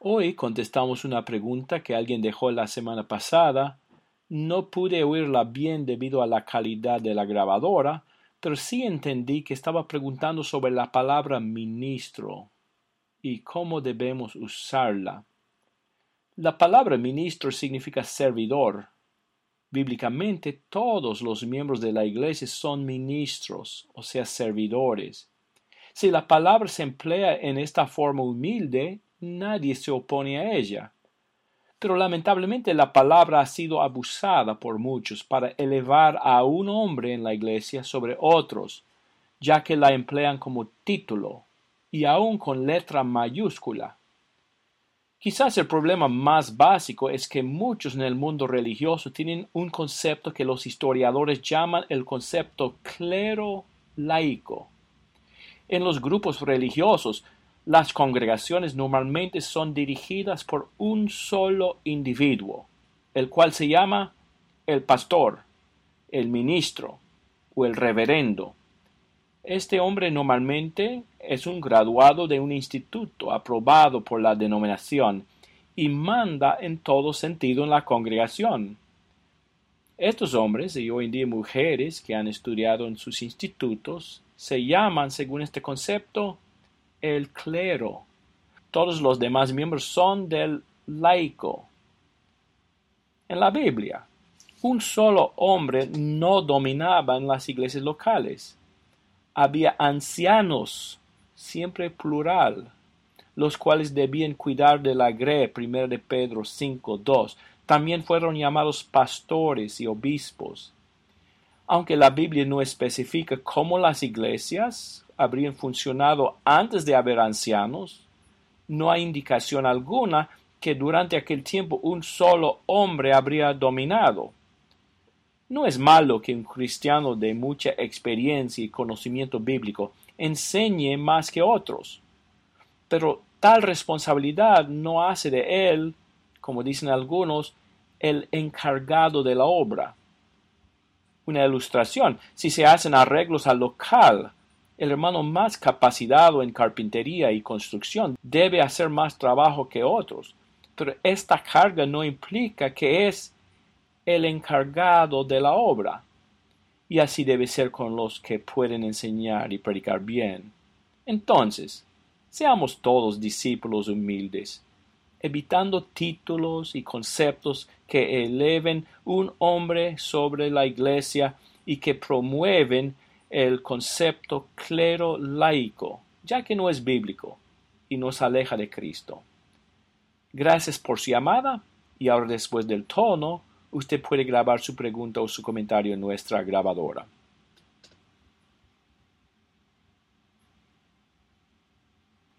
Hoy contestamos una pregunta que alguien dejó la semana pasada. No pude oírla bien debido a la calidad de la grabadora, pero sí entendí que estaba preguntando sobre la palabra ministro y cómo debemos usarla. La palabra ministro significa servidor. Bíblicamente, todos los miembros de la iglesia son ministros, o sea, servidores. Si la palabra se emplea en esta forma humilde, nadie se opone a ella. Pero lamentablemente la palabra ha sido abusada por muchos para elevar a un hombre en la iglesia sobre otros, ya que la emplean como título y aún con letra mayúscula. Quizás el problema más básico es que muchos en el mundo religioso tienen un concepto que los historiadores llaman el concepto clero laico. En los grupos religiosos, las congregaciones normalmente son dirigidas por un solo individuo, el cual se llama el pastor, el ministro o el reverendo. Este hombre normalmente es un graduado de un instituto aprobado por la denominación y manda en todo sentido en la congregación. Estos hombres y hoy en día mujeres que han estudiado en sus institutos se llaman, según este concepto, el clero. Todos los demás miembros son del laico. En la Biblia, un solo hombre no dominaba en las iglesias locales. Había ancianos, siempre plural, los cuales debían cuidar de la grey, 1 de Pedro 5:2. También fueron llamados pastores y obispos. Aunque la Biblia no especifica cómo las iglesias habrían funcionado antes de haber ancianos, no hay indicación alguna que durante aquel tiempo un solo hombre habría dominado. No es malo que un cristiano de mucha experiencia y conocimiento bíblico enseñe más que otros, pero tal responsabilidad no hace de él, como dicen algunos, el encargado de la obra. Una ilustración: si se hacen arreglos al local, el hermano más capacitado en carpintería y construcción debe hacer más trabajo que otros, pero esta carga no implica que es el encargado de la obra, y así debe ser con los que pueden enseñar y predicar bien. Entonces, seamos todos discípulos humildes, evitando títulos y conceptos que eleven un hombre sobre la iglesia y que promueven el concepto clero laico, ya que no es bíblico y nos aleja de Cristo. Gracias por su llamada, y ahora, después del tono, usted puede grabar su pregunta o su comentario en nuestra grabadora.